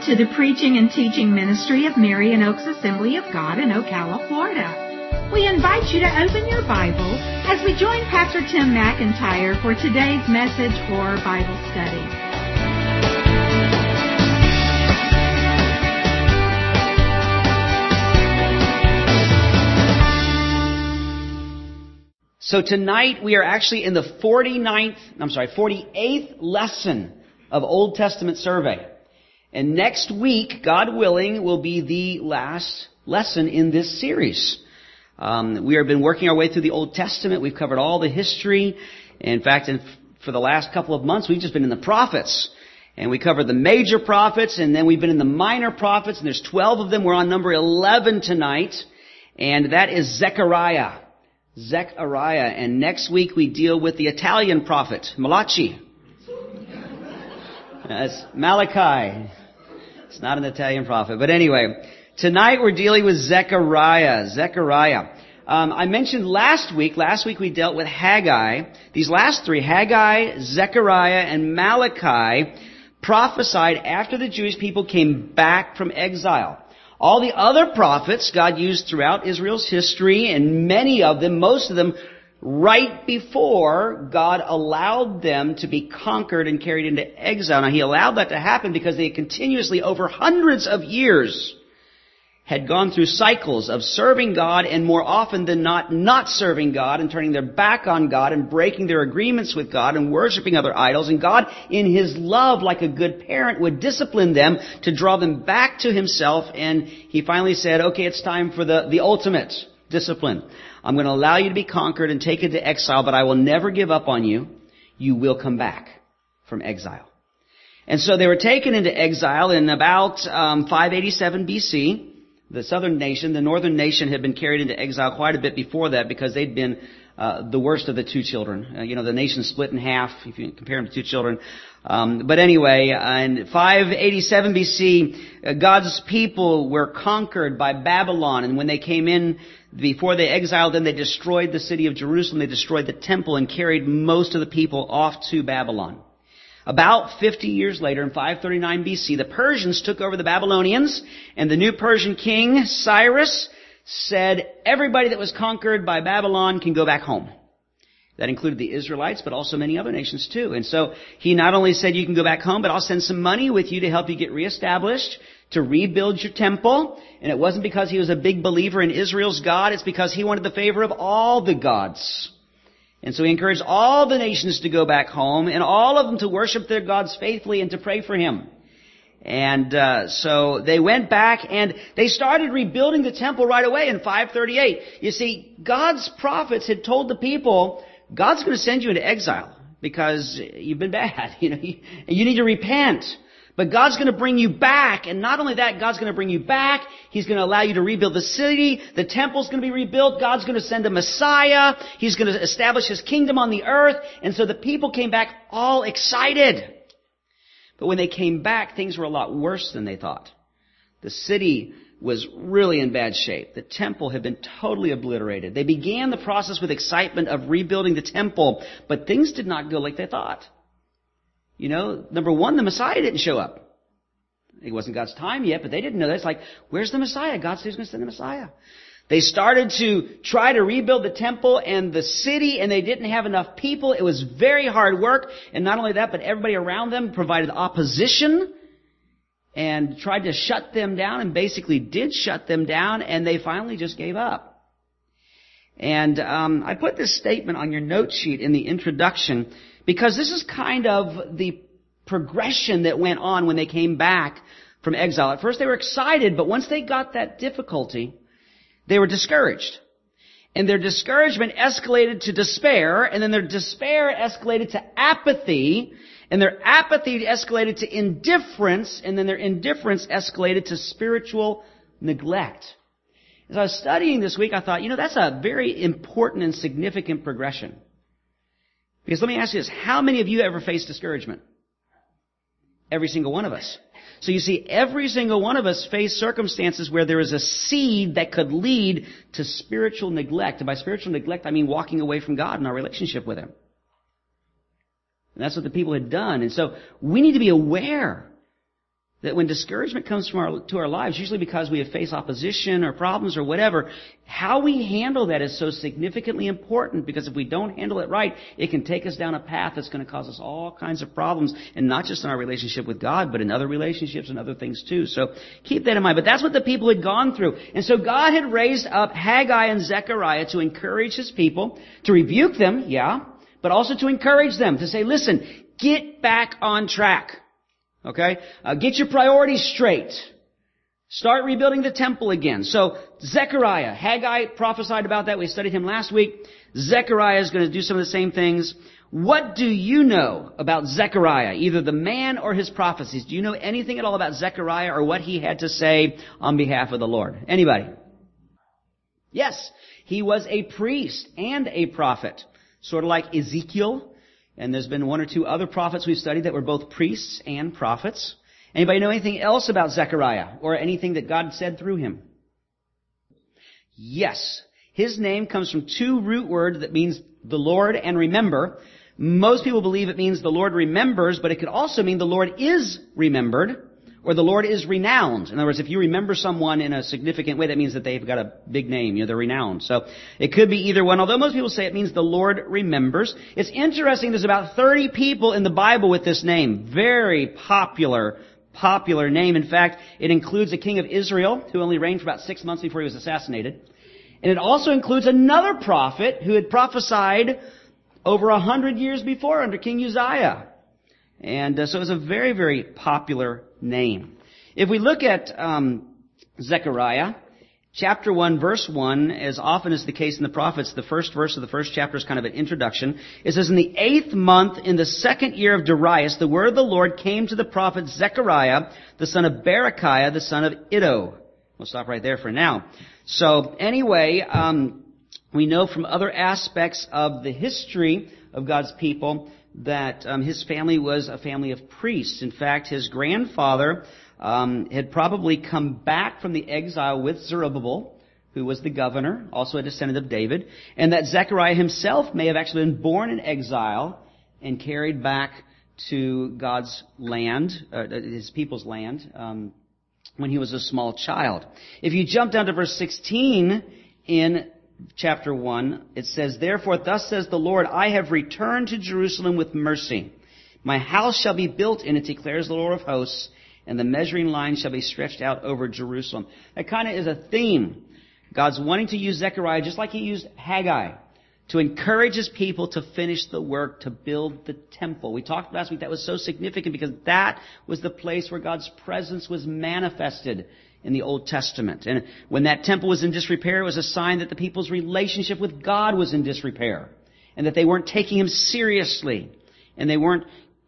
to the preaching and teaching ministry of Marion Oaks Assembly of God in Ocala, Florida. We invite you to open your Bible as we join Pastor Tim McIntyre for today's message or Bible study. So tonight we are actually in the 48th lesson of Old Testament survey. And next week, God willing, will be the last lesson in this series. We have been working our way through the Old Testament. We've covered all the history. In fact, for the last couple of months, we've just been in the prophets. And we covered the major prophets, and then we've been in the minor prophets, and there's 12 of them. We're on number 11 tonight, and that is Zechariah. And next week we deal with the Italian prophet, Malachi. That's Malachi. It's not an Italian prophet. But anyway, tonight we're dealing with Zechariah. I mentioned last week we dealt with Haggai. These last three, Haggai, Zechariah, and Malachi, prophesied after the Jewish people came back from exile. All the other prophets God used throughout Israel's history, and many of them, most of them, right before God allowed them to be conquered and carried into exile. Now, He allowed that to happen because they continuously, over hundreds of years, had gone through cycles of serving God and more often than not serving God and turning their back on God and breaking their agreements with God and worshiping other idols. And God, in His love, like a good parent, would discipline them to draw them back to Himself. And He finally said, okay, it's time for the ultimate discipline. I'm going to allow you to be conquered and taken to exile, but I will never give up on you. You will come back from exile. And so they were taken into exile in about 587 BC. The southern nation, the northern nation, had been carried into exile quite a bit before that because they'd been the worst of the two children. The nation split in half if you compare them to two children. But anyway, in 587 BC, God's people were conquered by Babylon. And when they came in, before they exiled them, they destroyed the city of Jerusalem. They destroyed the temple and carried most of the people off to Babylon. About 50 years later, in 539 BC, the Persians took over the Babylonians, and the new Persian king, Cyrus, said everybody that was conquered by Babylon can go back home. That included the Israelites, but also many other nations too. And so he not only said you can go back home, but I'll send some money with you to help you get reestablished, to rebuild your temple. And it wasn't because he was a big believer in Israel's God, it's because he wanted the favor of all the gods. And so he encouraged all the nations to go back home and all of them to worship their gods faithfully and to pray for him. And so they went back and they started rebuilding the temple right away in 538. You see, God's prophets had told the people, God's going to send you into exile because you've been bad. You need to repent. But God's going to bring you back. And not only that, God's going to bring you back. He's going to allow you to rebuild the city. The temple's going to be rebuilt. God's going to send a Messiah. He's going to establish His kingdom on the earth. And so the people came back all excited. But when they came back, things were a lot worse than they thought. The city was really in bad shape. The temple had been totally obliterated. They began the process with excitement of rebuilding the temple. But things did not go like they thought. Number one, the Messiah didn't show up. It wasn't God's time yet, but they didn't know that. It's like, where's the Messiah? God said He's going to send the Messiah. They started to try to rebuild the temple and the city, and they didn't have enough people. It was very hard work. And not only that, but everybody around them provided opposition and tried to shut them down, and basically did shut them down, and they finally just gave up. And I put this statement on your note sheet in the introduction because this is kind of the progression that went on when they came back from exile. At first they were excited, but once they got that difficulty, they were discouraged. And their discouragement escalated to despair, and then their despair escalated to apathy, and their apathy escalated to indifference, and then their indifference escalated to spiritual neglect. As I was studying this week, I thought, that's a very important and significant progression. Because let me ask you this, how many of you ever faced discouragement? Every single one of us. So you see, every single one of us face circumstances where there is a seed that could lead to spiritual neglect. And by spiritual neglect, I mean walking away from God in our relationship with Him. And that's what the people had done. And so we need to be aware That when discouragement comes to our lives, usually because we have faced opposition or problems or whatever, how we handle that is so significantly important, because if we don't handle it right, it can take us down a path that's going to cause us all kinds of problems, and not just in our relationship with God, but in other relationships and other things too. So keep that in mind. But that's what the people had gone through. And so God had raised up Haggai and Zechariah to encourage His people, to rebuke them, but also to encourage them, to say, listen, get back on track. Okay? Get your priorities straight. Start rebuilding the temple again. So, Zechariah, Haggai prophesied about that. We studied him last week. Zechariah is going to do some of the same things. What do you know about Zechariah? Either the man or his prophecies. Do you know anything at all about Zechariah or what he had to say on behalf of the Lord? Anybody? Yes. He was a priest and a prophet. Sort of like Ezekiel. And there's been one or two other prophets we've studied that were both priests and prophets. Anybody know anything else about Zechariah or anything that God said through him? Yes. His name comes from two root words that means the Lord and remember. Most people believe it means the Lord remembers, but it could also mean the Lord is remembered or the Lord is renowned. In other words, if you remember someone in a significant way, that means that they've got a big name. They're renowned. So it could be either one, although most people say it means the Lord remembers. It's interesting, there's about 30 people in the Bible with this name. Very popular name. In fact, it includes a king of Israel who only reigned for about 6 months before he was assassinated. And it also includes another prophet who had prophesied over 100 years before under King Uzziah. And so it's a very, very popular name. If we look at Zechariah, chapter 1, verse 1, as often is the case in the prophets, the first verse of the first chapter is kind of an introduction. It says, in the 8th month, in the 2nd year of Darius, the word of the Lord came to the prophet Zechariah, the son of Berechiah, the son of Iddo. We'll stop right there for now. So anyway, we know from other aspects of the history of God's people that his family was a family of priests. In fact, his grandfather had probably come back from the exile with Zerubbabel, who was the governor, also a descendant of David, and that Zechariah himself may have actually been born in exile and carried back to God's land, his people's land, when he was a small child. If you jump down to verse 16 in chapter 1, it says, therefore, thus says the Lord, I have returned to Jerusalem with mercy. My house shall be built in it, declares the Lord of hosts, and the measuring line shall be stretched out over Jerusalem. That kind of is a theme. God's wanting to use Zechariah just like he used Haggai to encourage his people to finish the work to build the temple. We talked last week that was so significant because that was the place where God's presence was manifested in the Old Testament. And when that temple was in disrepair, it was a sign that the people's relationship with God was in disrepair, and that they weren't taking Him seriously, and they weren't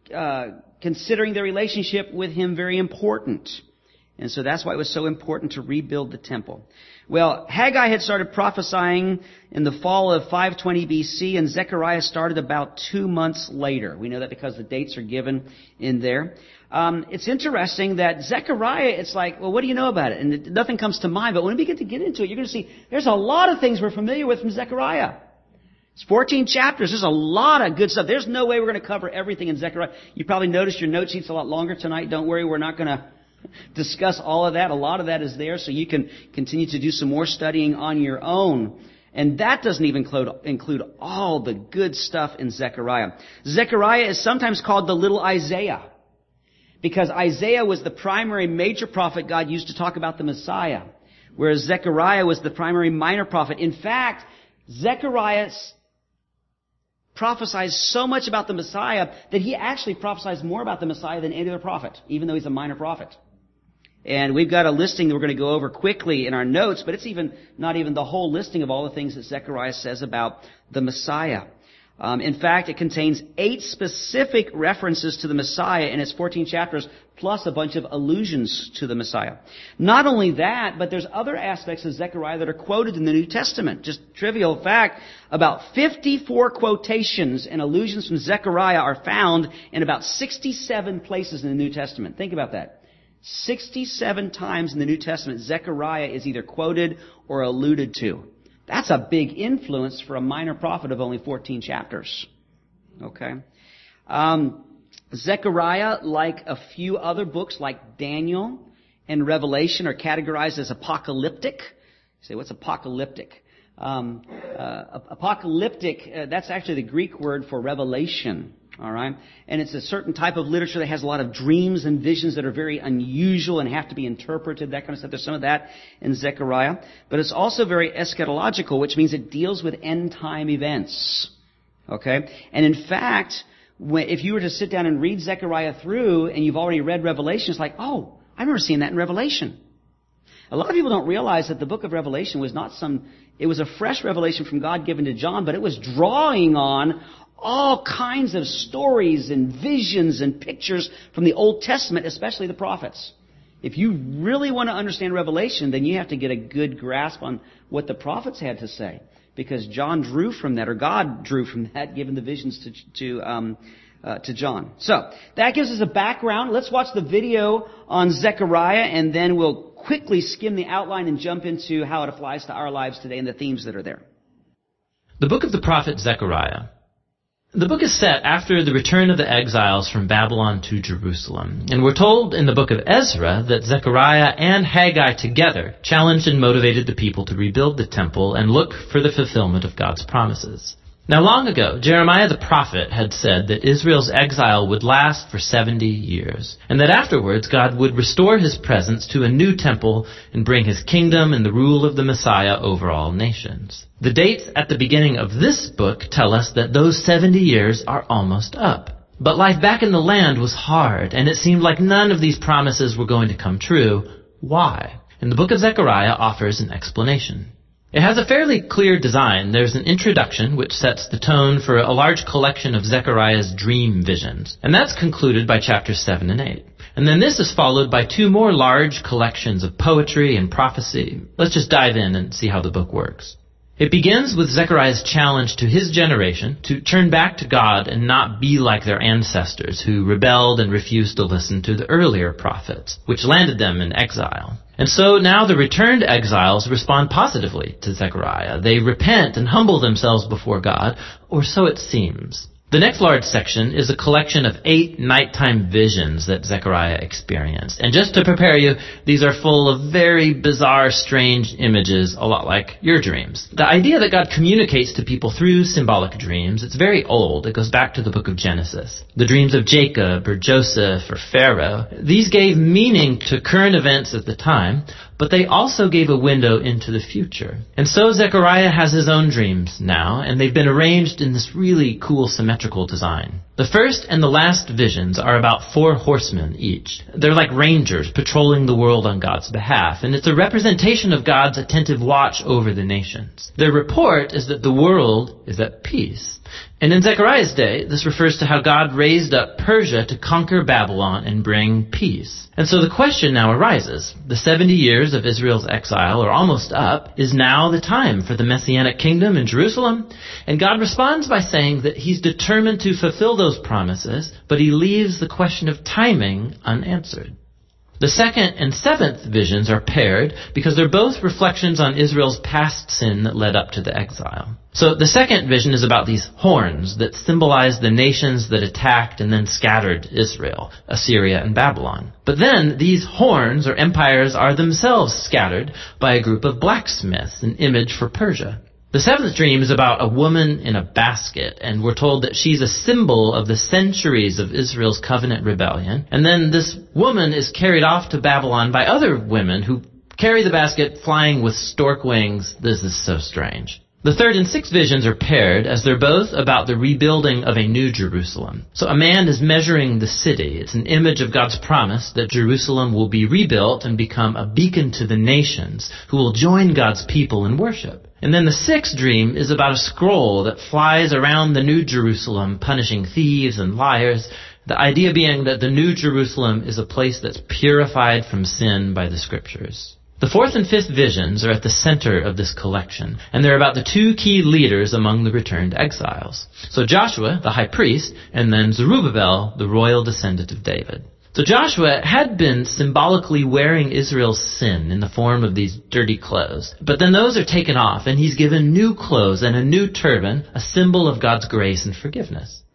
considering their relationship with Him very important. And so that's why it was so important to rebuild the temple. Well, Haggai had started prophesying in the fall of 520 BC, and Zechariah started about 2 months later. We know that because the dates are given in there. It's interesting that Zechariah, it's like, well, what do you know about it? And nothing comes to mind, but when we get into it, you're going to see there's a lot of things we're familiar with from Zechariah. It's 14 chapters. There's a lot of good stuff. There's no way we're going to cover everything in Zechariah. You probably noticed your note sheet's a lot longer tonight. Don't worry, we're not going to discuss all of that. A lot of that is there, so you can continue to do some more studying on your own. And that doesn't even include all the good stuff in Zechariah. Zechariah is sometimes called the little Isaiah, because Isaiah was the primary major prophet God used to talk about the Messiah, whereas Zechariah was the primary minor prophet. In fact, Zechariah prophesies so much about the Messiah that he actually prophesies more about the Messiah than any other prophet, even though he's a minor prophet. And we've got a listing that we're going to go over quickly in our notes, but it's not even the whole listing of all the things that Zechariah says about the Messiah. In fact, it contains 8 specific references to the Messiah in its 14 chapters, plus a bunch of allusions to the Messiah. Not only that, but there's other aspects of Zechariah that are quoted in the New Testament. Just trivial fact, about 54 quotations and allusions from Zechariah are found in about 67 places in the New Testament. Think about that. 67 times in the New Testament, Zechariah is either quoted or alluded to. That's a big influence for a minor prophet of only 14 chapters. Okay? Zechariah, like a few other books like Daniel and Revelation, are categorized as apocalyptic. You say, what's apocalyptic? Apocalyptic, that's actually the Greek word for revelation. All right? And it's a certain type of literature that has a lot of dreams and visions that are very unusual and have to be interpreted, that kind of stuff. There's some of that in Zechariah. But it's also very eschatological, which means it deals with end-time events. Okay? And in fact, if you were to sit down and read Zechariah through and you've already read Revelation, it's like, oh, I remember seeing that in Revelation. A lot of people don't realize that the book of Revelation was it was a fresh revelation from God given to John, but it was drawing on all kinds of stories and visions and pictures from the Old Testament, especially the prophets. If you really want to understand Revelation, then you have to get a good grasp on what the prophets had to say. Because John drew from that, or God drew from that, given the visions to John. So, that gives us a background. Let's watch the video on Zechariah, and then we'll quickly skim the outline and jump into how it applies to our lives today and the themes that are there. The book of the prophet Zechariah. The book is set after the return of the exiles from Babylon to Jerusalem. And we're told in the book of Ezra that Zechariah and Haggai together challenged and motivated the people to rebuild the temple and look for the fulfillment of God's promises. Now, long ago, Jeremiah the prophet had said that Israel's exile would last for 70 years, and that afterwards God would restore his presence to a new temple and bring his kingdom and the rule of the Messiah over all nations. The dates at the beginning of this book tell us that those 70 years are almost up. But life back in the land was hard, and it seemed like none of these promises were going to come true. Why? And the book of Zechariah offers an explanation. It has a fairly clear design. There's an introduction which sets the tone for a large collection of Zechariah's dream visions. And that's concluded by chapters 7 and 8. And then this is followed by two more large collections of poetry and prophecy. Let's just dive in and see how the book works. It begins with Zechariah's challenge to his generation to turn back to God and not be like their ancestors who rebelled and refused to listen to the earlier prophets, which landed them in exile. And so now the returned exiles respond positively to Zechariah. They repent and humble themselves before God, or so it seems. The next large section is a collection of 8 nighttime visions that Zechariah experienced. And just to prepare you, these are full of very bizarre, strange images, a lot like your dreams. The idea that God communicates to people through symbolic dreams, it's very old. It goes back to the book of Genesis. The dreams of Jacob or Joseph or Pharaoh, these gave meaning to current events at the time, but they also gave a window into the future. And so Zechariah has his own dreams now, and they've been arranged in this really cool symmetrical design. The first and the last visions are about 4 horsemen each. They're like rangers patrolling the world on God's behalf, and it's a representation of God's attentive watch over the nations. Their report is that the world is at peace. And in Zechariah's day, this refers to how God raised up Persia to conquer Babylon and bring peace. And so the question now arises. The 70 years of Israel's exile are almost up. Is now the time for the Messianic kingdom in Jerusalem? And God responds by saying that he's determined to fulfill those promises, but he leaves the question of timing unanswered. The second and seventh visions are paired because they're both reflections on Israel's past sin that led up to the exile. So the second vision is about these horns that symbolize the nations that attacked and then scattered Israel, Assyria and Babylon. But then these horns or empires are themselves scattered by a group of blacksmiths, an image for Persia. The seventh dream is about a woman in a basket, and we're told that she's a symbol of the centuries of Israel's covenant rebellion. And then this woman is carried off to Babylon by other women who carry the basket flying with stork wings. This is so strange. The third and sixth visions are paired as they're both about the rebuilding of a new Jerusalem. So a man is measuring the city. It's an image of God's promise that Jerusalem will be rebuilt and become a beacon to the nations who will join God's people in worship. And then the sixth dream is about a scroll that flies around the New Jerusalem, punishing thieves and liars. The idea being that the New Jerusalem is a place that's purified from sin by the Scriptures. The fourth and fifth visions are at the center of this collection, and they're about the 2 key leaders among the returned exiles. So Joshua, the high priest, and then Zerubbabel, the royal descendant of David. So Joshua had been symbolically wearing Israel's sin in the form of these dirty clothes. But then those are taken off, and he's given new clothes and a new turban, a symbol of God's grace and forgiveness.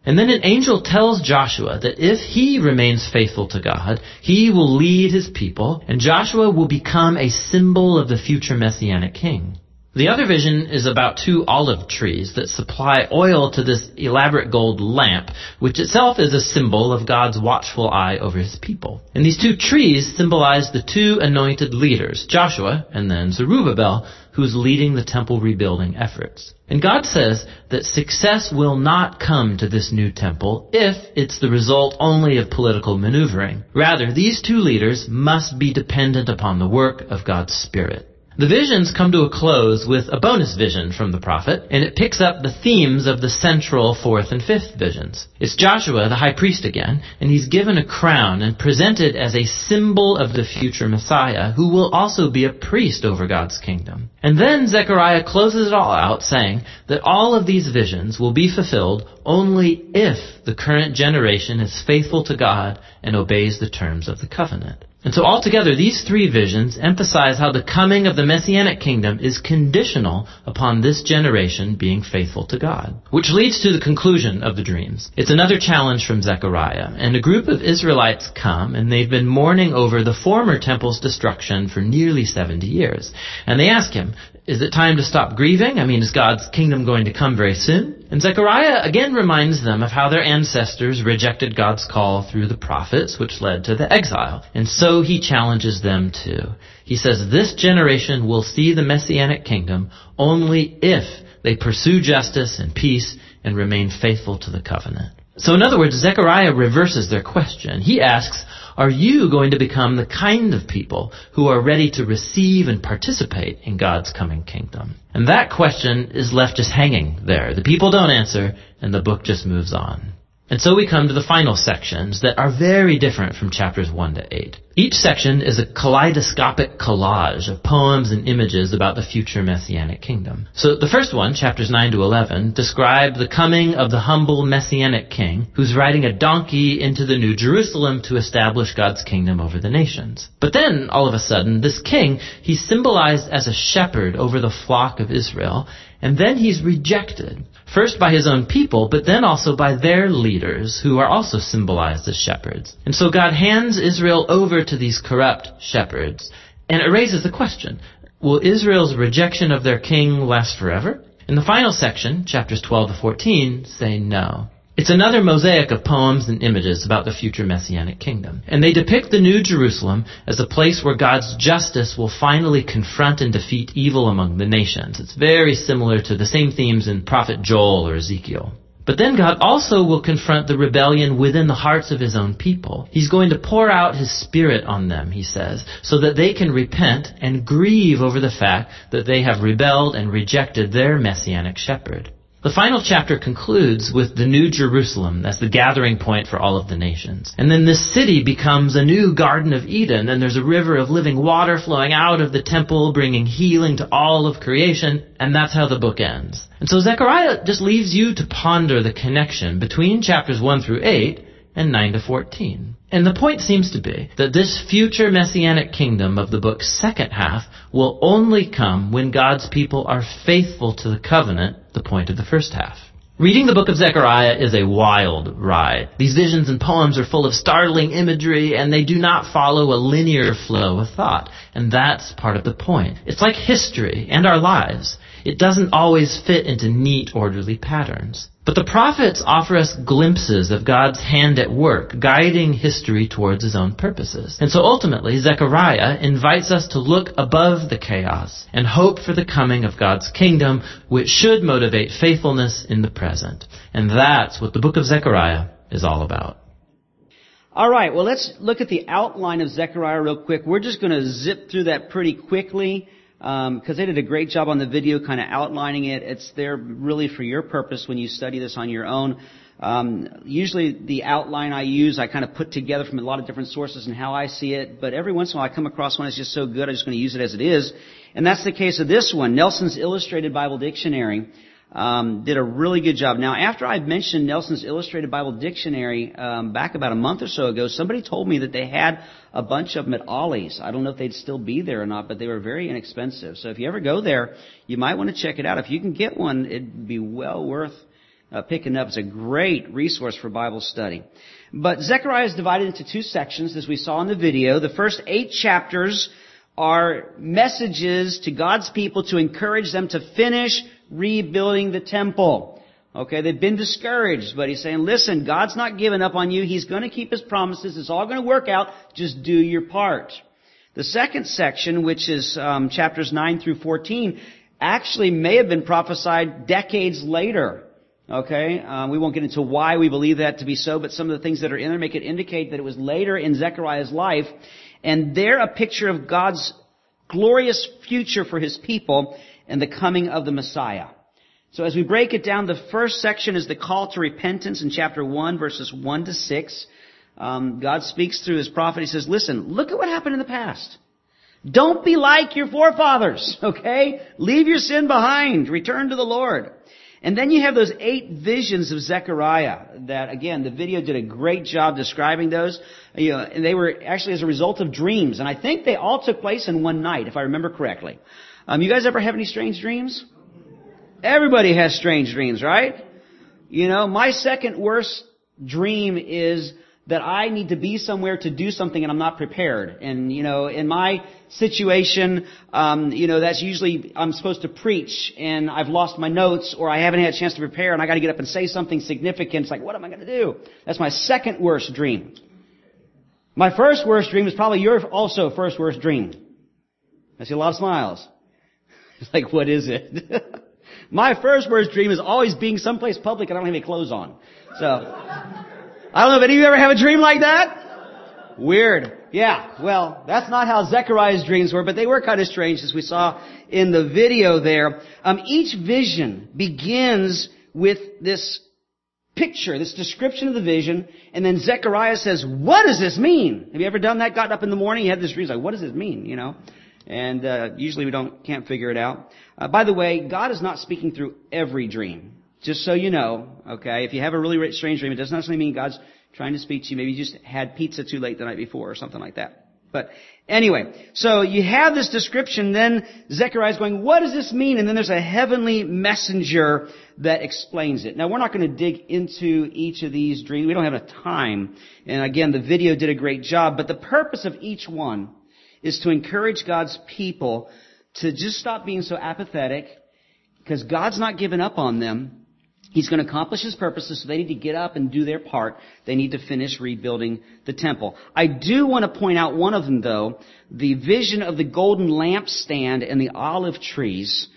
And then an angel tells Joshua that if he remains faithful to God, he will lead his people, and Joshua will become a symbol of the future Messianic king. The other vision is about 2 olive trees that supply oil to this elaborate gold lamp, which itself is a symbol of God's watchful eye over his people. And these 2 trees symbolize the 2 anointed leaders, Joshua and then Zerubbabel, who's leading the temple rebuilding efforts. And God says that success will not come to this new temple if it's the result only of political maneuvering. Rather, these 2 leaders must be dependent upon the work of God's Spirit. The visions come to a close with a bonus vision from the prophet, and it picks up the themes of the central 4th and 5th visions. It's Joshua, the high priest again, and he's given a crown and presented as a symbol of the future Messiah, who will also be a priest over God's kingdom. And then Zechariah closes it all out, saying that all of these visions will be fulfilled only if the current generation is faithful to God and obeys the terms of the covenant. And so altogether, these 3 visions emphasize how the coming of the Messianic kingdom is conditional upon this generation being faithful to God. Which leads to the conclusion of the dreams. It's another challenge from Zechariah, and a group of Israelites come, and they've been mourning over the former temple's destruction for nearly 70 years. And they ask him, is it time to stop grieving? I mean, is God's kingdom going to come very soon? And Zechariah again reminds them of how their ancestors rejected God's call through the prophets, which led to the exile. And so he challenges them too. He says this generation will see the Messianic kingdom only if they pursue justice and peace and remain faithful to the covenant. So in other words, Zechariah reverses their question. He asks, are you going to become the kind of people who are ready to receive and participate in God's coming kingdom? And that question is left just hanging there. The people don't answer, and the book just moves on. And so we come to the final sections that are very different from chapters 1 to 8. Each section is a kaleidoscopic collage of poems and images about the future Messianic kingdom. So the first one, chapters 9 to 11, describe the coming of the humble Messianic king who's riding a donkey into the New Jerusalem to establish God's kingdom over the nations. But then, all of a sudden, this king, he's symbolized as a shepherd over the flock of Israel, and then he's rejected. First by his own people, but then also by their leaders, who are also symbolized as shepherds. And so God hands Israel over to these corrupt shepherds. And it raises the question, will Israel's rejection of their king last forever? In the final section, chapters 12 to 14, say no. It's another mosaic of poems and images about the future Messianic kingdom. And they depict the New Jerusalem as a place where God's justice will finally confront and defeat evil among the nations. It's very similar to the same themes in Prophet Joel or Ezekiel. But then God also will confront the rebellion within the hearts of his own people. He's going to pour out his Spirit on them, he says, so that they can repent and grieve over the fact that they have rebelled and rejected their Messianic shepherd. The final chapter concludes with the New Jerusalem as the gathering point for all of the nations. And then this city becomes a new Garden of Eden, and there's a river of living water flowing out of the temple, bringing healing to all of creation, and that's how the book ends. And so Zechariah just leaves you to ponder the connection between chapters 1 through 8 and 9 to 14. And the point seems to be that this future Messianic kingdom of the book's second half will only come when God's people are faithful to the covenant, the point of the first half. Reading the book of Zechariah is a wild ride. These visions and poems are full of startling imagery, and they do not follow a linear flow of thought. And that's part of the point. It's like history and our lives. It doesn't always fit into neat, orderly patterns. But the prophets offer us glimpses of God's hand at work, guiding history towards his own purposes. And so ultimately, Zechariah invites us to look above the chaos and hope for the coming of God's kingdom, which should motivate faithfulness in the present. And that's what the book of Zechariah is all about. All right, well, let's look at the outline of Zechariah real quick. We're just going to zip through that pretty quickly, because they did a great job on the video kind of outlining it. It's there really for your purpose when you study this on your own. Usually the outline I use, I kind of put together from a lot of different sources and how I see it, but every once in a while I come across one that's just so good, I'm just going to use it as it is. And that's the case of this one. Nelson's Illustrated Bible Dictionary did a really good job. Now, after I mentioned Nelson's Illustrated Bible Dictionary back about a month or so ago, somebody told me that they had a bunch of them at Ollie's. I don't know if they'd still be there or not, but they were very inexpensive. So if you ever go there, you might want to check it out. If you can get one, it'd be well worth picking up. It's a great resource for Bible study. But Zechariah is divided into two sections, as we saw in the video. The first 8 chapters are messages to God's people to encourage them to finish rebuilding the temple. Okay, they've been discouraged, but he's saying, listen, God's not giving up on you. He's going to keep His promises. It's all going to work out. Just do your part. The second section, which is chapters 9 through 14, actually may have been prophesied decades later. Okay, we won't get into why we believe that to be so, but some of the things that are in there make it indicate that it was later in Zechariah's life, and they're a picture of God's glorious future for His people and the coming of the Messiah. So as we break it down, the first section is the call to repentance in chapter 1, verses 1 to 6. God speaks through His prophet. He says, listen, look at what happened in the past. Don't be like your forefathers, okay? Leave your sin behind. Return to the Lord. And then you have those 8 visions of Zechariah that, again, the video did a great job describing those. And they were actually as a result of dreams. And I think they all took place in one night, if I remember correctly. You guys ever have any strange dreams? Everybody has strange dreams, right? My second worst dream is that I need to be somewhere to do something and I'm not prepared. And, in my situation, that's usually I'm supposed to preach and I've lost my notes or I haven't had a chance to prepare and I got to get up and say something significant. It's like, what am I going to do? That's my second worst dream. My first worst dream is probably your also first worst dream. I see a lot of smiles. It's like, what is it? My first worst dream is always being someplace public and I don't have any clothes on. So, I don't know if any of you ever have a dream like that? Weird. Yeah, well, that's not how Zechariah's dreams were, but they were kind of strange as we saw in the video there. Each vision begins with this picture, this description of the vision, and then Zechariah says, what does this mean? Have you ever done that? Gotten up in the morning, you had this dream, like, what does this mean? And usually we can't figure it out. By the way, God is not speaking through every dream. Just so you know, okay, if you have a really strange dream, it doesn't necessarily mean God's trying to speak to you. Maybe you just had pizza too late the night before or something like that. But anyway, so you have this description, then Zechariah's going, what does this mean? And then there's a heavenly messenger that explains it. Now, we're not going to dig into each of these dreams. We don't have enough time. And again, the video did a great job. But the purpose of each one is to encourage God's people to just stop being so apathetic, because God's not giving up on them. He's going to accomplish His purposes, so they need to get up and do their part. They need to finish rebuilding the temple. I do want to point out one of them, though, the vision of the golden lampstand and the olive trees.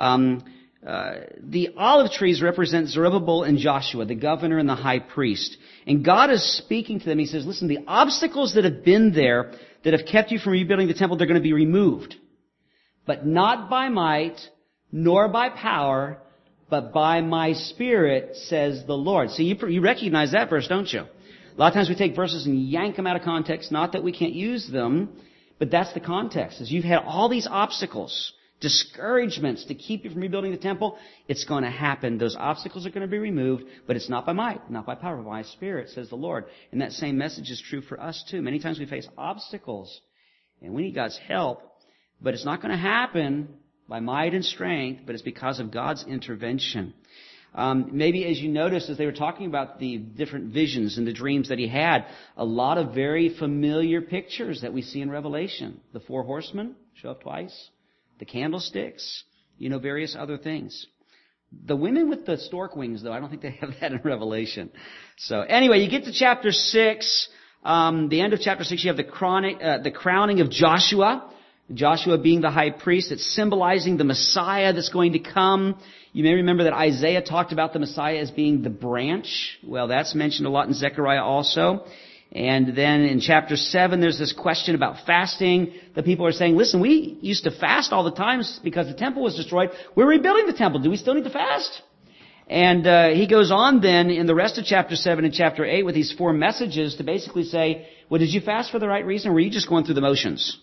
The olive trees represent Zerubbabel and Joshua, the governor and the high priest. And God is speaking to them. He says, listen, the obstacles that have been there, that have kept you from rebuilding the temple, they're going to be removed. But not by might, nor by power, but by my Spirit, says the Lord. So you recognize that verse, don't you? A lot of times we take verses and yank them out of context. Not that we can't use them, but that's the context. As you've had all these obstacles, discouragements to keep you from rebuilding the temple, it's going to happen. Those obstacles are going to be removed, but it's not by might, not by power, but by my Spirit, says the Lord. And that same message is true for us too. Many times we face obstacles, and we need God's help, but it's not going to happen by might and strength, but it's because of God's intervention. Maybe as you noticed, as they were talking about the different visions and the dreams that he had, a lot of very familiar pictures that we see in Revelation. The 4 horsemen show up twice. The candlesticks, various other things. The women with the stork wings, though, I don't think they have that in Revelation. So anyway, you get to chapter 6. The end of chapter 6, you have the crowning of Joshua. Joshua being the high priest. It's symbolizing the Messiah that's going to come. You may remember that Isaiah talked about the Messiah as being the branch. Well, that's mentioned a lot in Zechariah also. And then in chapter 7, there's this question about fasting. The people are saying, listen, we used to fast all the time because the temple was destroyed. We're rebuilding the temple. Do we still need to fast? And he goes on then in the rest of chapter 7 and chapter 8 with these 4 messages to basically say, well, did you fast for the right reason, or were you just going through the motions?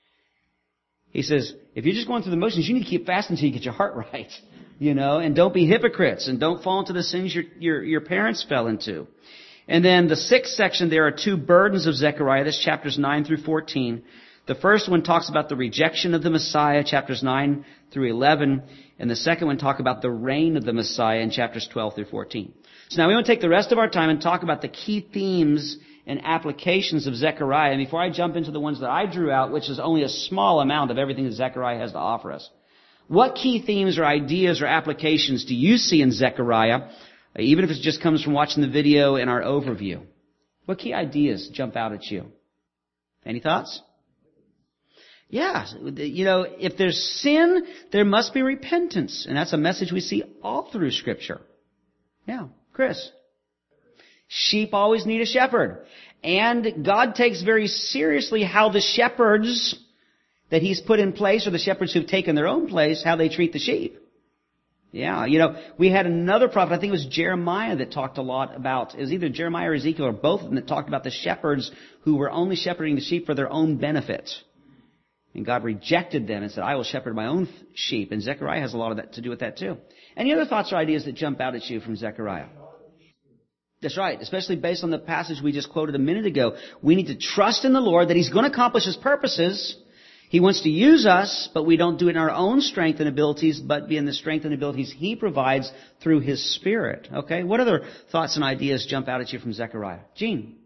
He says, if you're just going through the motions, you need to keep fasting until you get your heart right, and don't be hypocrites and don't fall into the sins your parents fell into. And then the 6th section, there are 2 burdens of Zechariah. That's chapters 9 through 14. The first one talks about the rejection of the Messiah, chapters 9 through 11. And the second one talk about the reign of the Messiah in chapters 12 through 14. So now we want to take the rest of our time and talk about the key themes and applications of Zechariah. And before I jump into the ones that I drew out, which is only a small amount of everything that Zechariah has to offer us, what key themes or ideas or applications do you see in Zechariah, even if it just comes from watching the video and our overview? What key ideas jump out at you? Any thoughts? Yeah, if there's sin, there must be repentance. And that's a message we see all through Scripture. Yeah, Chris. Sheep always need a shepherd. And God takes very seriously how the shepherds that He's put in place, or the shepherds who've taken their own place, how they treat the sheep. Yeah, we had another prophet, I think it was Jeremiah, that talked a lot about, it was either Jeremiah or Ezekiel, or both of them, that talked about the shepherds who were only shepherding the sheep for their own benefit. And God rejected them and said, I will shepherd my own sheep. And Zechariah has a lot of that to do with that too. Any other thoughts or ideas that jump out at you from Zechariah? That's right, especially based on the passage we just quoted a minute ago. We need to trust in the Lord that He's going to accomplish His purposes. He wants to use us, but we don't do it in our own strength and abilities, but be in the strength and abilities He provides through His Spirit. Okay? What other thoughts and ideas jump out at you from Zechariah? Gene?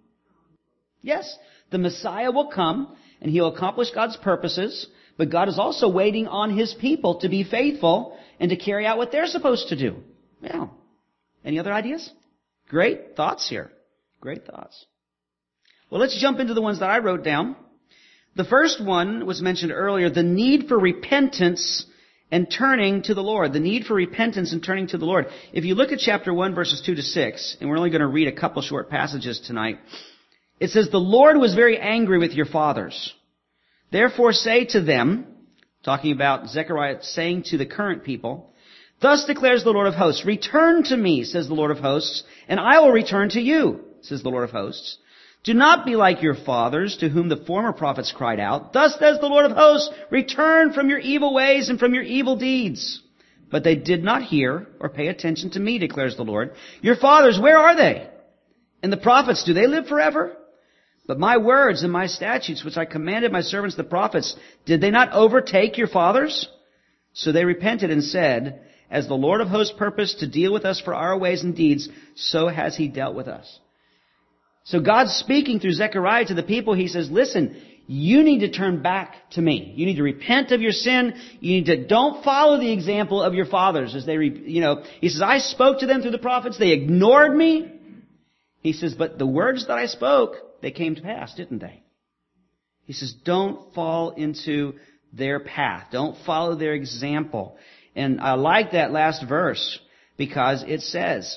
Yes, the Messiah will come, and He'll accomplish God's purposes, but God is also waiting on His people to be faithful and to carry out what they're supposed to do. Yeah. Any other ideas? Great thoughts here. Great thoughts. Well, let's jump into the ones that I wrote down. The first one was mentioned earlier, the need for repentance and turning to the Lord. The need for repentance and turning to the Lord. If you look at chapter 1, verses 2 to 6, and we're only going to read a couple short passages tonight, it says, the Lord was very angry with your fathers. Therefore say to them, talking about Zechariah saying to the current people, thus declares the Lord of hosts, return to me, says the Lord of hosts, and I will return to you, says the Lord of hosts. Do not be like your fathers, to whom the former prophets cried out, thus says the Lord of hosts, return from your evil ways and from your evil deeds. But they did not hear or pay attention to me, declares the Lord. Your fathers, where are they? And the prophets, do they live forever? But my words and my statutes, which I commanded my servants the prophets, did they not overtake your fathers? So they repented and said, as the Lord of hosts purposed to deal with us for our ways and deeds, so has He dealt with us. So God's speaking through Zechariah to the people. He says, listen, you need to turn back to me. You need to repent of your sin. You need to, don't follow the example of your fathers as they, He says, I spoke to them through the prophets. They ignored me. He says, but the words that I spoke, they came to pass, didn't they? He says, don't fall into their path. Don't follow their example. And I like that last verse because it says,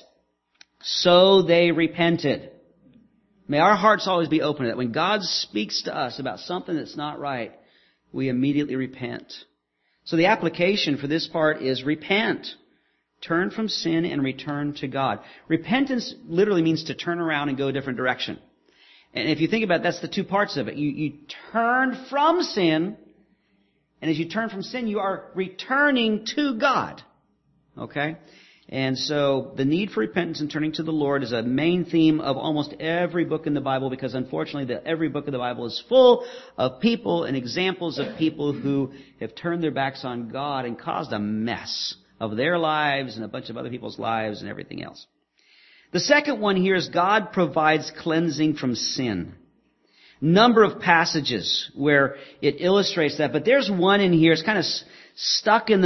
so they repented. May our hearts always be open to that. When God speaks to us about something that's not right, we immediately repent. So the application for this part is repent. Turn from sin and return to God. Repentance literally means to turn around and go a different direction. And if you think about it, that's the two parts of it. You turn from sin, and as you turn from sin, you are returning to God. Okay? And so the need for repentance and turning to the Lord is a main theme of almost every book in the Bible, because unfortunately every book of the Bible is full of people and examples of people who have turned their backs on God and caused a mess of their lives and a bunch of other people's lives and everything else. The second one here is God provides cleansing from sin. Number of passages where it illustrates that, but there's one in here. It's kind of stuck in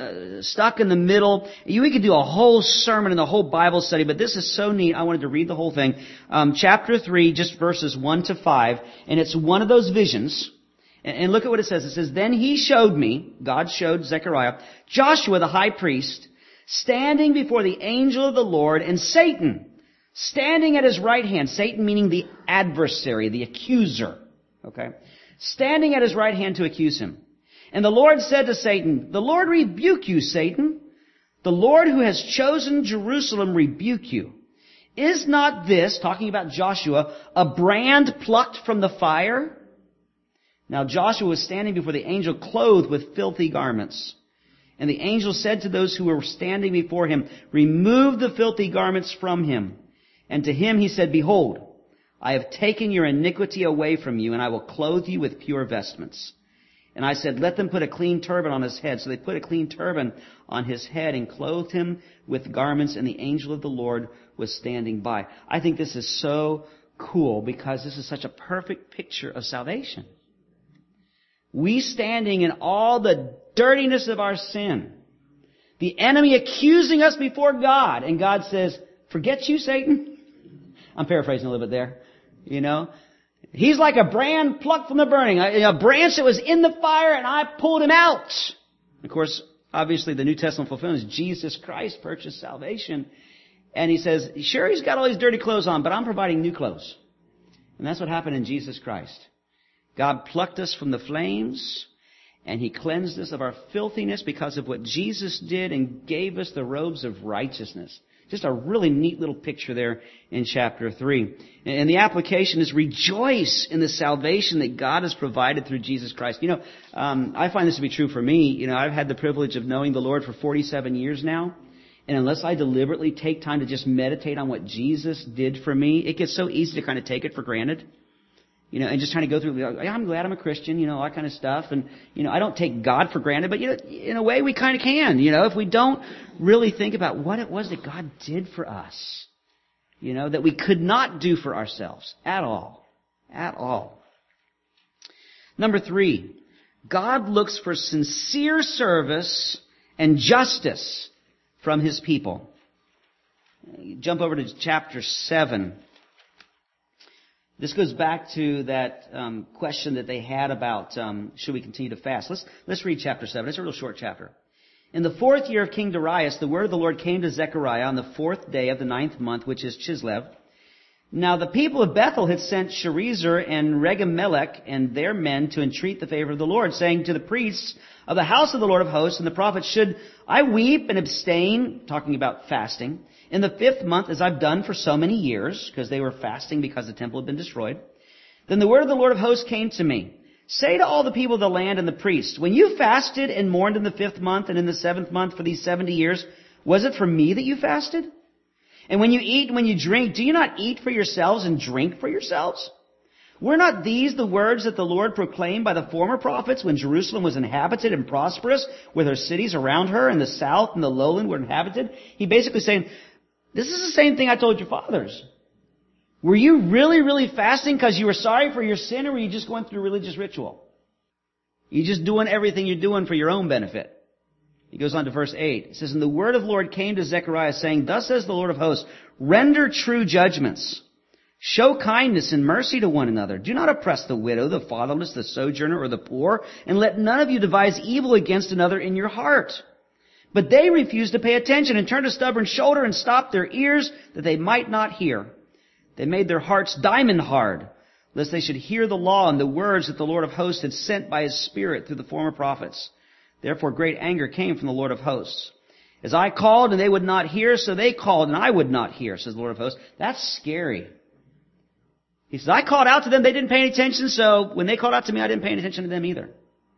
the middle. We could do a whole sermon and a whole Bible study, but this is so neat. I wanted to read the whole thing. Chapter 3, just verses 1 to 5, and it's one of those visions. And look at what it says. It says, then he showed me, God showed Zechariah, Joshua the high priest, standing before the angel of the Lord, and Satan standing at his right hand. Satan meaning the adversary, the accuser. Okay? Standing at his right hand to accuse him. And the Lord said to Satan, the Lord rebuke you, Satan. The Lord who has chosen Jerusalem rebuke you. Is not this, talking about Joshua, a brand plucked from the fire? Now Joshua was standing before the angel clothed with filthy garments. And the angel said to those who were standing before him, remove the filthy garments from him. And to him he said, behold, I have taken your iniquity away from you, and I will clothe you with pure vestments. And I said, let them put a clean turban on his head. So they put a clean turban on his head and clothed him with garments, and the angel of the Lord was standing by. I think this is so cool because this is such a perfect picture of salvation. We standing in all the dirtiness of our sin. The enemy accusing us before God. And God says, forget you, Satan. I'm paraphrasing a little bit there. You know. He's like a brand plucked from the burning. A branch that was in the fire and I pulled him out. Of course, obviously the New Testament fulfillment is Jesus Christ purchased salvation. And he says, sure, he's got all these dirty clothes on, but I'm providing new clothes. And that's what happened in Jesus Christ. God plucked us from the flames, and He cleansed us of our filthiness because of what Jesus did and gave us the robes of righteousness. Just a really neat little picture there in chapter 3. And the application is rejoice in the salvation that God has provided through Jesus Christ. You know, I find this to be true for me. You know, I've had the privilege of knowing the Lord for 47 years now. And unless I deliberately take time to just meditate on what Jesus did for me, it gets so easy to kind of take it for granted. You know, and just trying to go through, I'm glad I'm a Christian, you know, all that kind of stuff. And, you know, I don't take God for granted, but, you know, in a way we kind of can, you know, if we don't really think about what it was that God did for us, you know, that we could not do for ourselves at all. At all. Number 3, God looks for sincere service and justice from His people. Jump over to chapter 7. This goes back to that question that they had about should we continue to fast. Let's read chapter 7. It's a real short chapter. In the 4th year of King Darius, the word of the Lord came to Zechariah on the 4th day of the 9th month, which is Chislev. Now the people of Bethel had sent Sherezer and Regemelech and their men to entreat the favor of the Lord, saying to the priests of the house of the Lord of hosts and the prophets, should I weep and abstain, talking about fasting, in the 5th month, as I've done for so many years, because they were fasting because the temple had been destroyed. Then the word of the Lord of hosts came to me. Say to all the people of the land and the priests, when you fasted and mourned in the 5th month and in the 7th month for these 70 years, was it for me that you fasted? And when you eat and when you drink, do you not eat for yourselves and drink for yourselves? Were not these the words that the Lord proclaimed by the former prophets when Jerusalem was inhabited and prosperous, with her cities around her, and the south and the lowland were inhabited? He basically saying, this is the same thing I told your fathers. Were you really, really fasting because you were sorry for your sin, or were you just going through religious ritual? You just doing everything you're doing for your own benefit? He goes on to verse 8. It says, and the word of the Lord came to Zechariah, saying, thus says the Lord of hosts, render true judgments. Show kindness and mercy to one another. Do not oppress the widow, the fatherless, the sojourner, or the poor, and let none of you devise evil against another in your heart. But they refused to pay attention and turned a stubborn shoulder and stopped their ears that they might not hear. They made their hearts diamond hard, lest they should hear the law and the words that the Lord of hosts had sent by His Spirit through the former prophets. Therefore great anger came from the Lord of hosts. As I called and they would not hear, so they called and I would not hear, says the Lord of hosts. That's scary. He says, I called out to them, they didn't pay any attention, so when they called out to me, I didn't pay any attention to them either.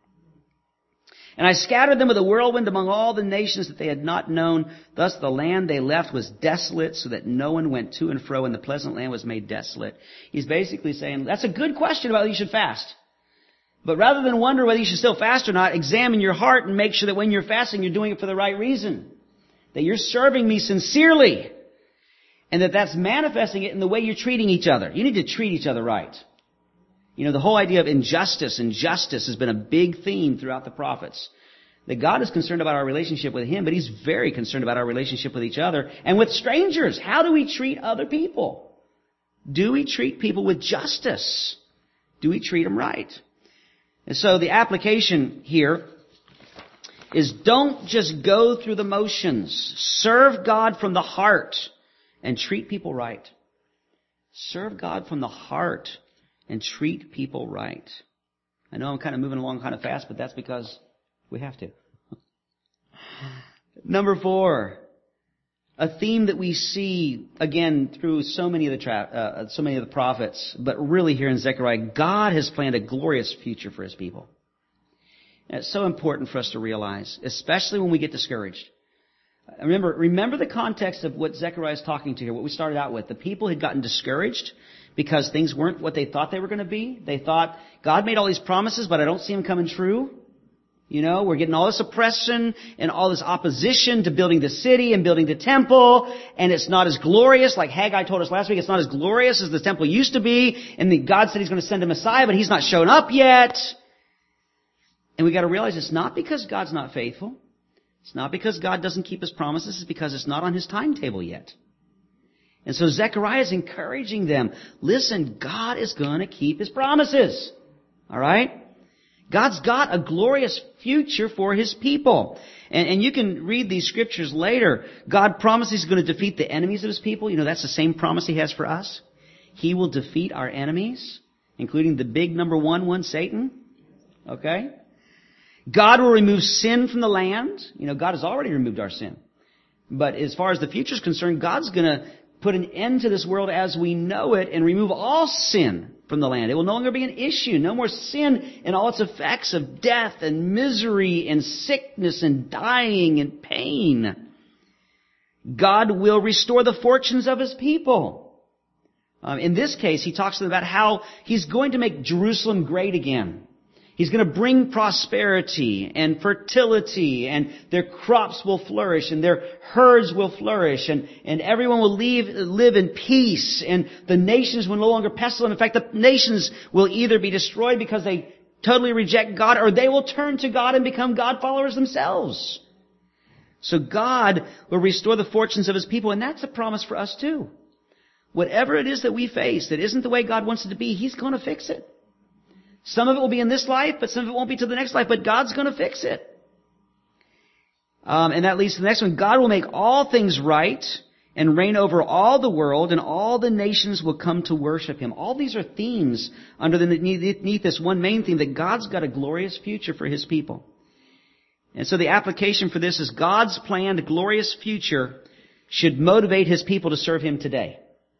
And I scattered them with a whirlwind among all the nations that they had not known. Thus the land they left was desolate, so that no one went to and fro, and the pleasant land was made desolate. He's basically saying, that's a good question about whether you should fast. But rather than wonder whether you should still fast or not, examine your heart and make sure that when you're fasting, you're doing it for the right reason. That you're serving me sincerely. And that that's manifesting it in the way you're treating each other. You need to treat each other right. You know, the whole idea of injustice and justice has been a big theme throughout the prophets. That God is concerned about our relationship with Him, but He's very concerned about our relationship with each other and with strangers. How do we treat other people? Do we treat people with justice? Do we treat them right? And so the application here is don't just go through the motions. Serve God from the heart and treat people right. Serve God from the heart and treat people right. I know I'm kind of moving along kind of fast, but that's because we have to. Number 4, a theme that we see again through so many of the prophets, but really here in Zechariah, God has planned a glorious future for His people. And it's so important for us to realize, especially when we get discouraged. Remember the context of what Zechariah is talking to here, what we started out with. The people had gotten discouraged because things weren't what they thought they were going to be. They thought, God made all these promises, but I don't see them coming true. We're getting all this oppression and all this opposition to building the city and building the temple, and it's not as glorious, like Haggai told us last week, it's not as glorious as the temple used to be, and God said He's going to send a Messiah, but He's not shown up yet. And we got to realize it's not because God's not faithful. It's not because God doesn't keep His promises. It's because it's not on His timetable yet. And so Zechariah is encouraging them. Listen, God is going to keep His promises. All right? God's got a glorious future for His people. And you can read these scriptures later. God promises He's going to defeat the enemies of His people. That's the same promise He has for us. He will defeat our enemies, including the big number one, Satan. Okay? God will remove sin from the land. God has already removed our sin. But as far as the future is concerned, God's going to put an end to this world as we know it and remove all sin from the land. It will no longer be an issue. No more sin and all its effects of death and misery and sickness and dying and pain. God will restore the fortunes of His people. In this case, He talks to them about how He's going to make Jerusalem great again. He's going to bring prosperity and fertility, and their crops will flourish, and their herds will flourish, and everyone will live in peace, and the nations will no longer pestilent. In fact, the nations will either be destroyed because they totally reject God, or they will turn to God and become God followers themselves. So God will restore the fortunes of His people, and that's a promise for us too. Whatever it is that we face that isn't the way God wants it to be, He's going to fix it. Some of it will be in this life, but some of it won't be till the next life, but God's going to fix it. And that leads to the next one. God will make all things right and reign over all the world, and all the nations will come to worship Him. All these are themes underneath this one main theme, that God's got a glorious future for His people. And so the application for this is God's planned glorious future should motivate His people to serve Him today.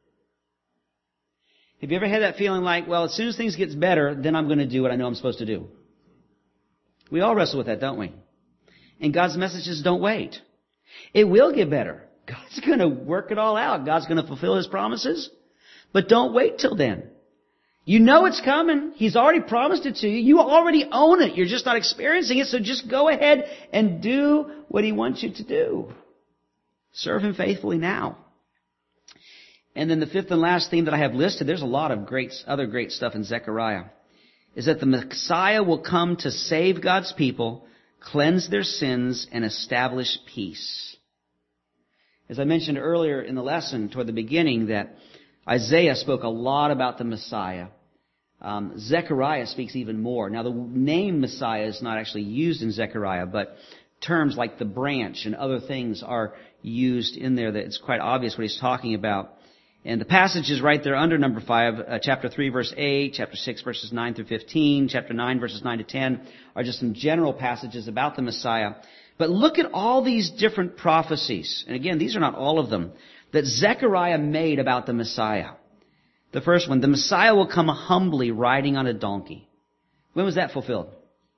Have you ever had that feeling like, well, as soon as things get better, then I'm going to do what I know I'm supposed to do? We all wrestle with that, don't we? And God's message is don't wait. It will get better. God's going to work it all out. God's going to fulfill His promises. But don't wait till then. You know it's coming. He's already promised it to you. You already own it. You're just not experiencing it. So just go ahead and do what He wants you to do. Serve Him faithfully now. And then the fifth and last theme that I have listed, there's a lot of other great stuff in Zechariah, is that the Messiah will come to save God's people, cleanse their sins, and establish peace. As I mentioned earlier in the lesson toward the beginning, that Isaiah spoke a lot about the Messiah. Zechariah speaks even more. Now, the name Messiah is not actually used in Zechariah, but terms like the branch and other things are used in there that it's quite obvious what he's talking about. And the passage is right there under number 5, chapter 3, verse 8, chapter 6, verses 9 through 15, chapter 9, verses 9 to 10, are just some general passages about the Messiah. But look at all these different prophecies. And again, these are not all of them, that Zechariah made about the Messiah. The first one, the Messiah will come humbly riding on a donkey. When was that fulfilled?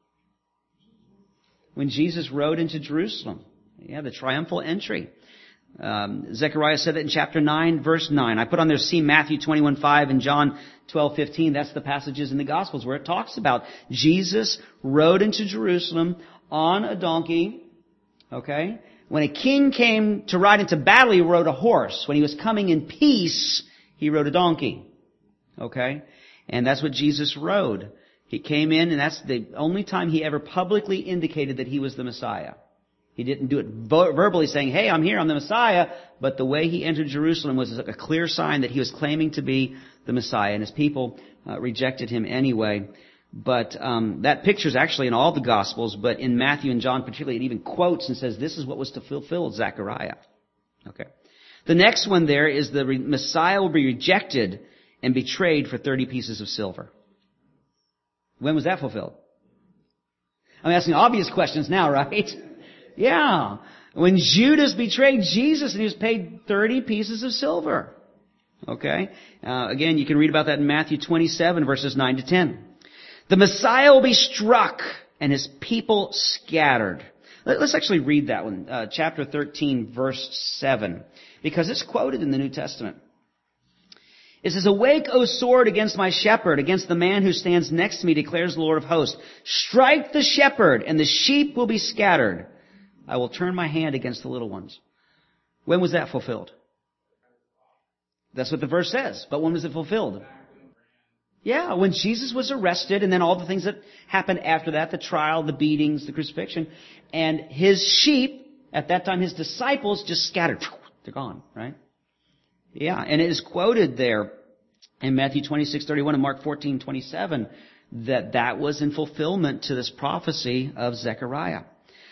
When Jesus rode into Jerusalem. Yeah, the triumphal entry. Zechariah said that in chapter 9, verse 9. I put on there, see Matthew 21:5 and John 12:15. That's the passages in the Gospels where it talks about Jesus rode into Jerusalem on a donkey. Okay? When a king came to ride into battle, he rode a horse. When he was coming in peace, he rode a donkey. Okay? And that's what Jesus rode. He came in, and that's the only time he ever publicly indicated that he was the Messiah. He didn't do it verbally saying, hey, I'm here, I'm the Messiah. But the way he entered Jerusalem was a clear sign that he was claiming to be the Messiah. And his people rejected him anyway. But that picture is actually in all the Gospels. But in Matthew and John particularly, it even quotes and says this is what was to fulfill Zechariah. Okay. The next one there is the Messiah will be rejected and betrayed for 30 pieces of silver. When was that fulfilled? I'm asking obvious questions now, right? Yeah. When Judas betrayed Jesus and he was paid 30 pieces of silver. Okay. Again, you can read about that in Matthew 27 verses 9 to 10. The Messiah will be struck and his people scattered. Let's actually read that one, chapter 13, verse 7, because it's quoted in the New Testament. It says, "Awake, O sword, against my shepherd, against the man who stands next to me, declares the Lord of hosts. Strike the shepherd, and the sheep will be scattered. I will turn my hand against the little ones." When was that fulfilled? That's what the verse says. But when was it fulfilled? Yeah, when Jesus was arrested, and then all the things that happened after that, the trial, the beatings, the crucifixion, and his sheep, at that time his disciples, just scattered. They're gone, right? Yeah, and it is quoted there in Matthew 26:31 and Mark 14:27 that was in fulfillment to this prophecy of Zechariah.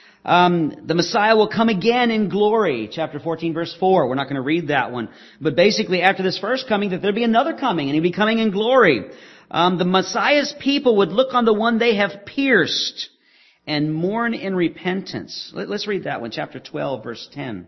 The Messiah will come again in glory, chapter 14, verse 4. We're not going to read that one. But basically, after this first coming, that there'll be another coming, and he'll be coming in glory. The Messiah's people would look on the one they have pierced and mourn in repentance. Let's read that one, chapter 12, verse 10.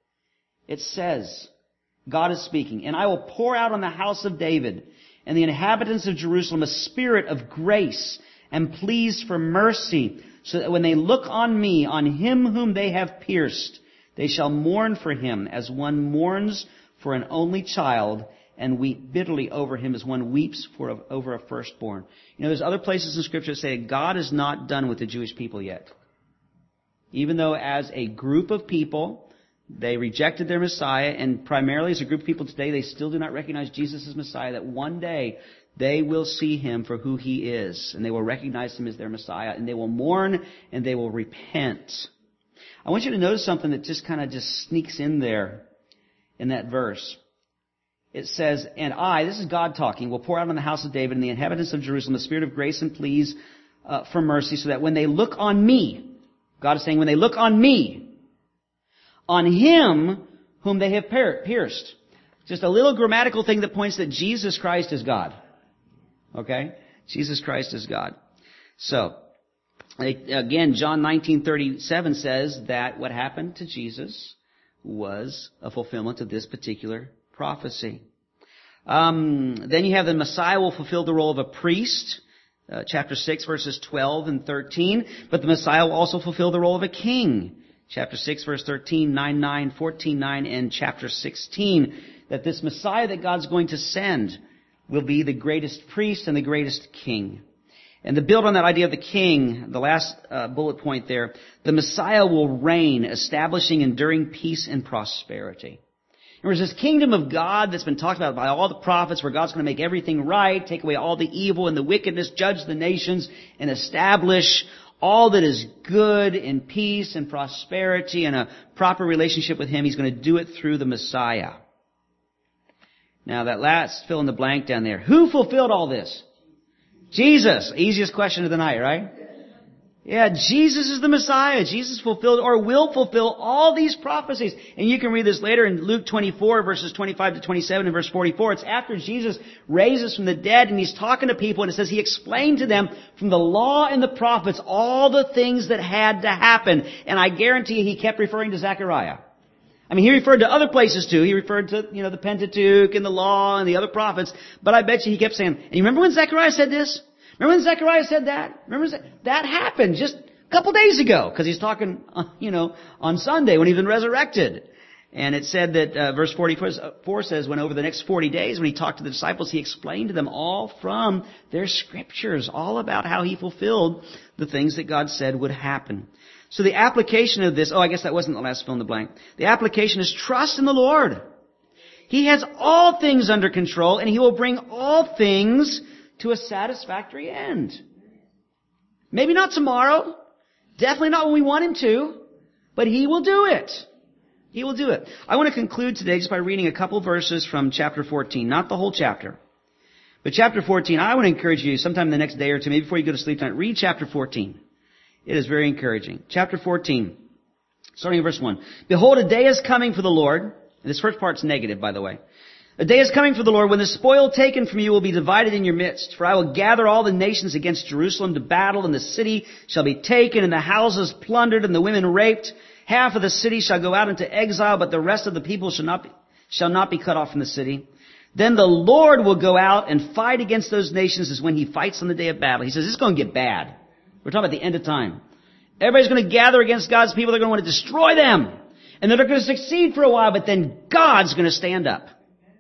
It says, God is speaking, "And I will pour out on the house of David and the inhabitants of Jerusalem a spirit of grace and pleas for mercy, so that when they look on me, on him whom they have pierced, they shall mourn for him as one mourns for an only child, and weep bitterly over him as one weeps over a firstborn." You know, there's other places in Scripture that say that God is not done with the Jewish people yet. Even though as a group of people, they rejected their Messiah, and primarily as a group of people today, they still do not recognize Jesus as Messiah, that one day they will see him for who he is, and they will recognize him as their Messiah, and they will mourn, and they will repent. I want you to notice something that just kind of sneaks in there in that verse. It says, "And I," this is God talking, "will pour out on the house of David and the inhabitants of Jerusalem a spirit of grace and pleas for mercy, so that when they look on me," God is saying, when they look on me, on him whom they have pierced. Just a little grammatical thing that points that Jesus Christ is God. Okay? Jesus Christ is God. So, again, John 19:37 says that what happened to Jesus was a fulfillment of this particular prophecy. Then you have the Messiah will fulfill the role of a priest. Chapter 6, verses 12 and 13. But the Messiah will also fulfill the role of a king. Chapter 6, verse 13, 9:9, 14:9, and chapter 16. That this Messiah that God's going to send will be the greatest priest and the greatest king. And to build on that idea of the king, the last bullet point there, the Messiah will reign, establishing enduring peace and prosperity. There's this kingdom of God that's been talked about by all the prophets, where God's going to make everything right, take away all the evil and the wickedness, judge the nations, and establish all that is good in peace and prosperity and a proper relationship with him. He's going to do it through the Messiah. Now that last fill in the blank down there. Who fulfilled all this? Jesus. Easiest question of the night, right? Yeah, Jesus is the Messiah. Jesus fulfilled or will fulfill all these prophecies. And you can read this later in Luke 24, verses 25 to 27 and verse 44. It's after Jesus raises from the dead, and he's talking to people, and it says he explained to them from the law and the prophets all the things that had to happen. And I guarantee you he kept referring to Zechariah. I mean, he referred to other places too. He referred to, the Pentateuch and the law and the other prophets. But I bet you he kept saying, and you remember when Zechariah said this? Remember when Zechariah said that? Remember that happened just a couple days ago, because he's talking, on Sunday when he's been resurrected. And it said that, verse 44 says, when over the next 40 days, when he talked to the disciples, he explained to them all from their scriptures, all about how he fulfilled the things that God said would happen. So the application of this, I guess that wasn't the last fill in the blank. The application is trust in the Lord. He has all things under control, and he will bring all things to a satisfactory end. Maybe not tomorrow. Definitely not when we want him to. But he will do it. He will do it. I want to conclude today just by reading a couple verses from chapter 14. Not the whole chapter. But chapter 14, I want to encourage you sometime the next day or two, maybe before you go to sleep tonight, read chapter 14. It is very encouraging. Chapter 14, starting in verse 1. Behold, a day is coming for the Lord. And this first part's negative, by the way. A day is coming for the Lord when the spoil taken from you will be divided in your midst. For I will gather all the nations against Jerusalem to battle, and the city shall be taken, and the houses plundered, and the women raped. Half of the city shall go out into exile, but the rest of the people shall not be cut off from the city. Then the Lord will go out and fight against those nations as when he fights on the day of battle. He says, it's going to get bad. We're talking about the end of time. Everybody's going to gather against God's people. They're going to want to destroy them. And they're going to succeed for a while, but then God's going to stand up.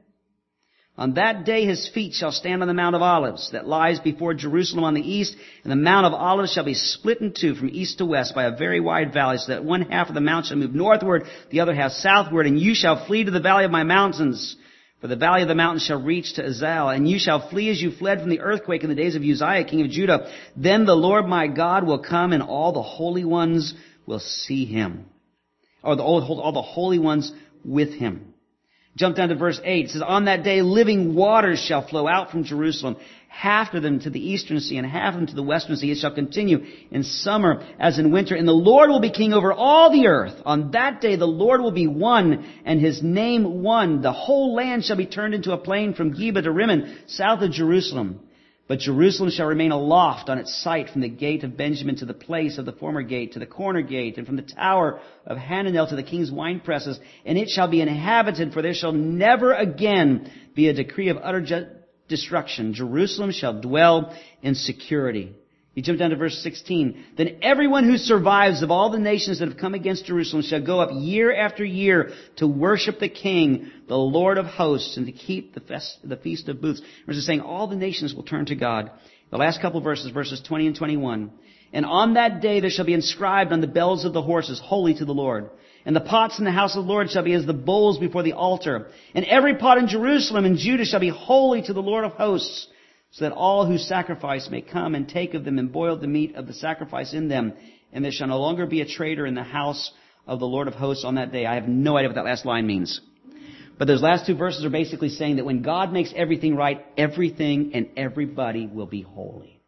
On that day his feet shall stand on the Mount of Olives that lies before Jerusalem on the east, and the Mount of Olives shall be split in two from east to west by a very wide valley, so that one half of the mount shall move northward, the other half southward, and you shall flee to the valley of my mountains. For the valley of the mountains shall reach to Azal, and you shall flee as you fled from the earthquake in the days of Uzziah, king of Judah. Then the Lord my God will come, and all the holy ones will see him. Or all the holy ones with him. Jump down to verse 8. It says, on that day living waters shall flow out from Jerusalem, half of them to the eastern sea and half of them to the western sea. It shall continue in summer as in winter. And the Lord will be king over all the earth. On that day the Lord will be one and his name one. The whole land shall be turned into a plain from Geba to Rimmon, south of Jerusalem. But Jerusalem shall remain aloft on its site from the gate of Benjamin to the place of the former gate, to the corner gate, and from the tower of Hananel to the king's wine presses. And it shall be inhabited, for there shall never again be a decree of utter destruction. Jerusalem shall dwell in security. You jump down to verse 16. Then everyone who survives of all the nations that have come against Jerusalem shall go up year after year to worship the King, the Lord of hosts, and to keep the Feast of Booths. It's saying all the nations will turn to God. The last couple of verses 20 and 21. And on that day there shall be inscribed on the bells of the horses, holy to the Lord. And the pots in the house of the Lord shall be as the bowls before the altar. And every pot in Jerusalem and Judah shall be holy to the Lord of hosts, so that all who sacrifice may come and take of them and boil the meat of the sacrifice in them. And there shall no longer be a traitor in the house of the Lord of hosts on that day. I have no idea what that last line means. But those last two verses are basically saying that when God makes everything right, everything and everybody will be holy.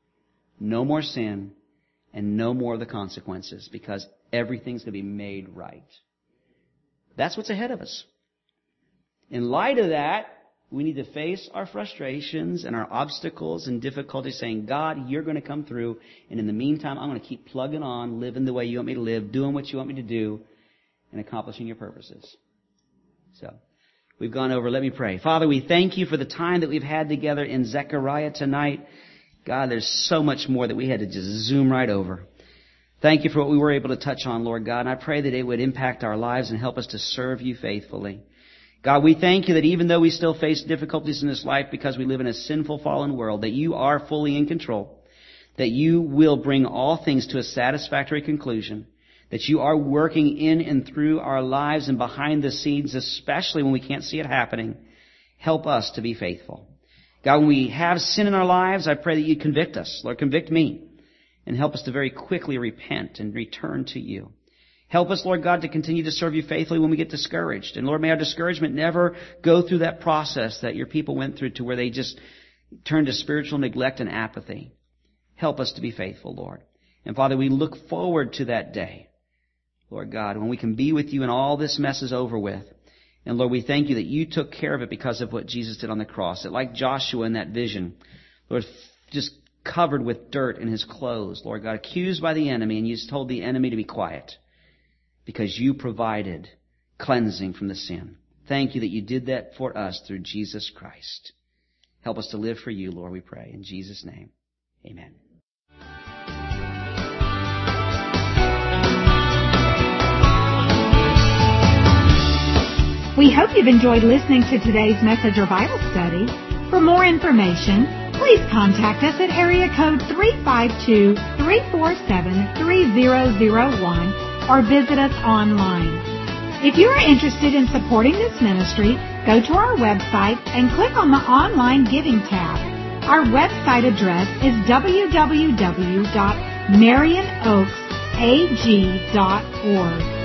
No more sin and no more of the consequences, because everything's going to be made right. That's what's ahead of us. In light of that, we need to face our frustrations and our obstacles and difficulties, saying, God, you're going to come through, and in the meantime, I'm going to keep plugging on, living the way you want me to live, doing what you want me to do, and accomplishing your purposes. So, we've gone over. Let me pray. Father, we thank you for the time that we've had together in Zechariah tonight. God, there's so much more that we had to just zoom right over. Thank you for what we were able to touch on, Lord God, and I pray that it would impact our lives and help us to serve you faithfully. God, we thank you that even though we still face difficulties in this life because we live in a sinful, fallen world, that you are fully in control, that you will bring all things to a satisfactory conclusion, that you are working in and through our lives and behind the scenes, especially when we can't see it happening. Help us to be faithful. God, when we have sin in our lives, I pray that you convict us. Lord, convict me and help us to very quickly repent and return to you. Help us, Lord God, to continue to serve you faithfully when we get discouraged. And Lord, may our discouragement never go through that process that your people went through to where they just turned to spiritual neglect and apathy. Help us to be faithful, Lord. And Father, we look forward to that day, Lord God, when we can be with you and all this mess is over with. And Lord, we thank you that you took care of it because of what Jesus did on the cross. That like Joshua in that vision, Lord, just covered with dirt in his clothes, Lord God, accused by the enemy, and you just told the enemy to be quiet, because you provided cleansing from the sin. Thank you that you did that for us through Jesus Christ. Help us to live for you, Lord, we pray. In Jesus' name, amen. We hope you've enjoyed listening to today's message or Bible study. For more information, please contact us at area code 352-347-3001 or visit us online. If you are interested in supporting this ministry, go to our website and click on the Online Giving tab. Our website address is www.marionoaksag.org.